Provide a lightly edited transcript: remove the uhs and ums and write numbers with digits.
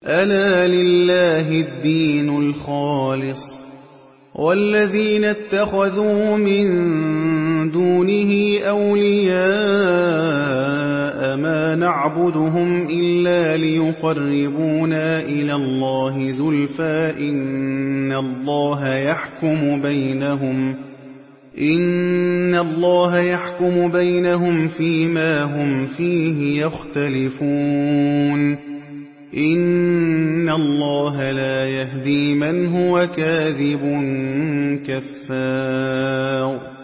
ألا لله الدين الخالص والذين اتخذوا من دونه أولياء ما نعبدهم إلا ليقربونا إلى الله زلفى إن الله يحكم بينهم فيما هم فيه يختلفون إن الله لا يهدي من هو كاذب كفار